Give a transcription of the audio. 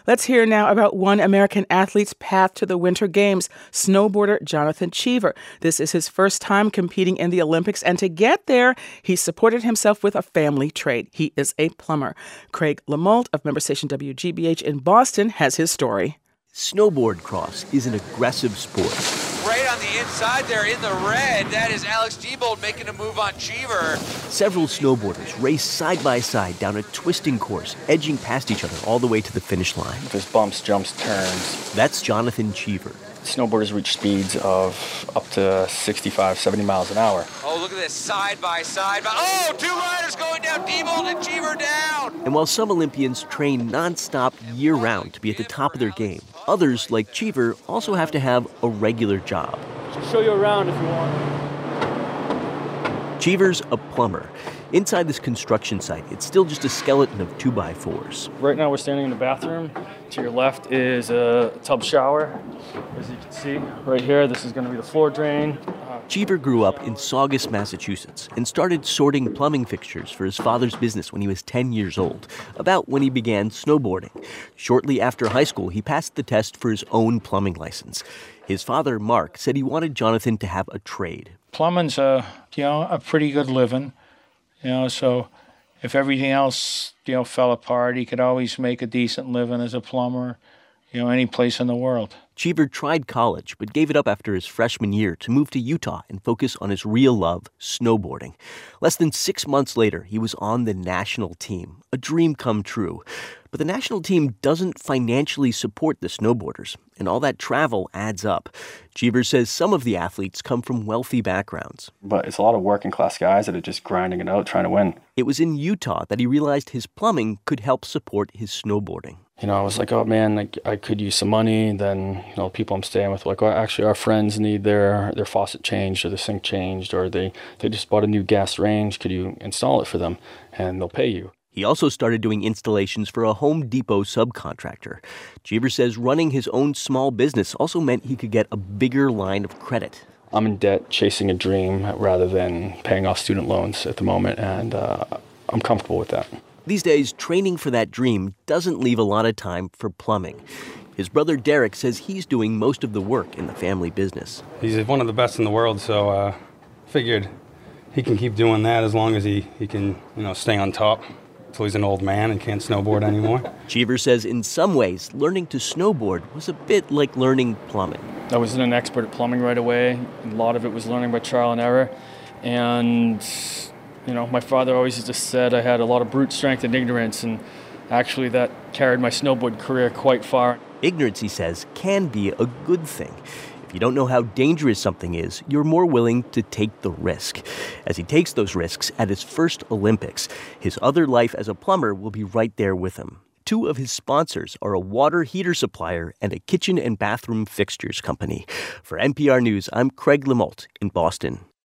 Let's hear now about one American athlete's path to the Winter Games, snowboarder Jonathan Cheever. This is his first time competing in the Olympics, and to get there, he supported himself with a family trade. He is a plumber. Craig Lamalt of member station WGBH in Boston has his story. Snowboard cross is an aggressive sport. Right on the inside there in the red, that is Alex Diebold making a move on Cheever. Several snowboarders race side by side down a twisting course, edging past each other all the way to the finish line. There's bumps, jumps, turns. That's Jonathan Cheever. Snowboarders reach speeds of up to 65, 70 miles an hour. Oh, look at this, side by side. Oh, two riders going down, Diebold and Cheever down. And while some Olympians train nonstop year-round to be at the top of their game, others, like Cheever, also have to have a regular job. I'll show you around if you want. Cheever's a plumber. Inside this construction site, it's still just a skeleton of 2x4s. Right now we're standing in the bathroom. To your left is a tub shower. As you can see, right here, this is going to be the floor drain. Cheever grew up in Saugus, Massachusetts, and started sorting plumbing fixtures for his father's business when he was 10 years old, about when he began snowboarding. Shortly after high school, he passed the test for his own plumbing license. His father, Mark, said he wanted Jonathan to have a trade. Plumbing's a pretty good living, so if everything else, fell apart, he could always make a decent living as a plumber, any place in the world. Cheever tried college, but gave it up after his freshman year to move to Utah and focus on his real love, snowboarding. Less than 6 months later, he was on the national team, a dream come true. But the national team doesn't financially support the snowboarders, and all that travel adds up. Cheever says some of the athletes come from wealthy backgrounds. But it's a lot of working-class guys that are just grinding it out, trying to win. It was in Utah that he realized his plumbing could help support his snowboarding. I was like, oh man, I could use some money. Then, people I'm staying with were like, well, actually our friends need their faucet changed or the sink changed, or they just bought a new gas range. Could you install it for them? And they'll pay you. He also started doing installations for a Home Depot subcontractor. Cheever says running his own small business also meant he could get a bigger line of credit. I'm in debt chasing a dream rather than paying off student loans at the moment, and I'm comfortable with that. These days, training for that dream doesn't leave a lot of time for plumbing. His brother Derek says he's doing most of the work in the family business. He's one of the best in the world, so figured he can keep doing that as long as he can, stay on top until he's an old man and can't snowboard anymore. Cheever says in some ways, learning to snowboard was a bit like learning plumbing. I wasn't an expert at plumbing right away. A lot of it was learning by trial and error. And my father always just said I had a lot of brute strength and ignorance, and actually that carried my snowboard career quite far. Ignorance, he says, can be a good thing. If you don't know how dangerous something is, you're more willing to take the risk. As he takes those risks at his first Olympics, his other life as a plumber will be right there with him. Two of his sponsors are a water heater supplier and a kitchen and bathroom fixtures company. For NPR News, I'm Craig Lamalt in Boston.